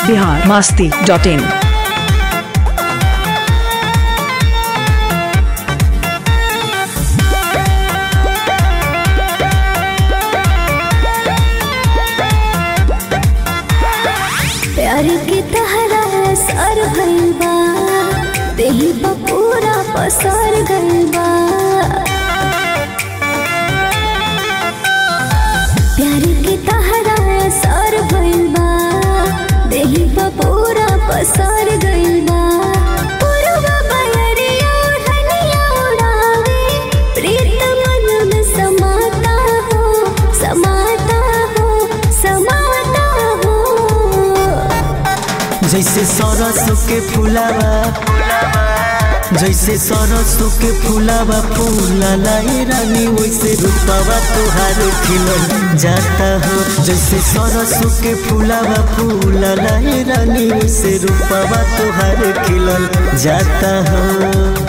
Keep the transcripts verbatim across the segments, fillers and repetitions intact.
Bihar Masti dot इन। प्यार के तहरा सर भइल बा, देही पर पूरा पसर गइल बा। प्यार के तहरा सर भइल बा, देही पर पूरा पसर गइल बा। पूर्वा बयरिया ओढ़निया उड़ावे, प्रीत मन में समाता हो, समाता हो, समाता हो। जैसे सरसों के फुलावा, जैसे सरसों के फुलावा फूलाला ए रानी, वैसे रूपावा तोहार खिलल जाता हो। जैसे सरसों के फुलावा फूलाला ए रानी, वैसे रूपावा तोहार खिलल जाता हो।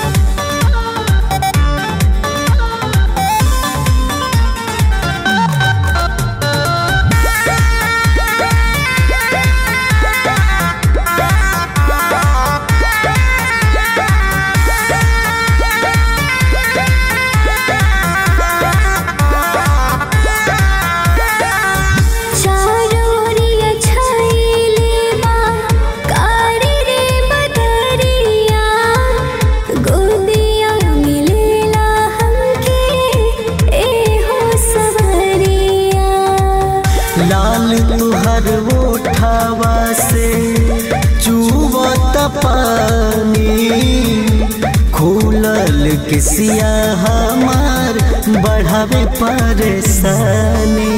लाल तुहर ओठावा से चुवत पानी, खुलल किसिया हमार बढ़ावे परेशानी।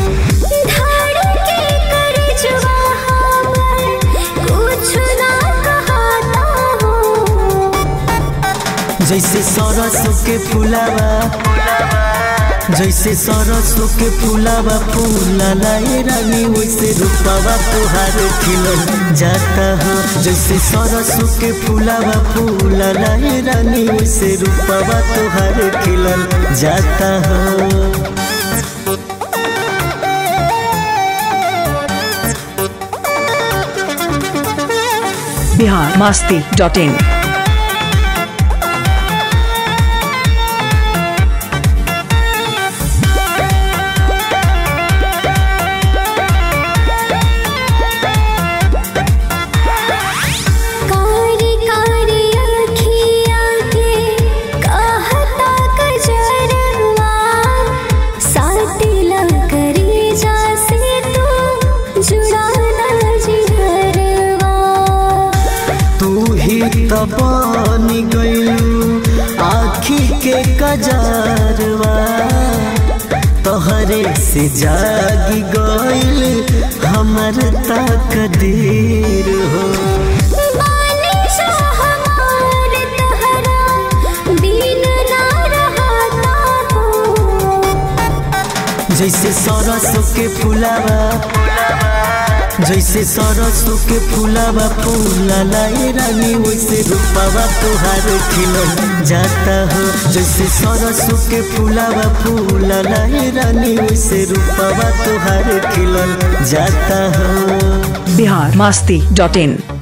जैसे सरसों के फुलावा, जैसे सरसों के फुलावा फूलाला ए रानी, वैसे रूपावा तोहार खिलल जाता हो। जैसे सरसों के फुलावा फूलाला ए रानी, वैसे रूपावा तोहार खिलल जाता हो। Bihar Masti dot in. बनी गइलू आँखी के कजरवा, तोहरे से जागी गइल हमर तकदीर हो। जैसे सरसों के फुलावा, जैसे सरसों के फुलावा फूलाला ए रानी, वैसे रूपावा तोहार खिलल जाता हो। जैसे सरसों के फुलावा फूलाला ए रानी, वैसे रूपावा तोहार खिलल जाता हो। बिहार मस्ती डॉट इन।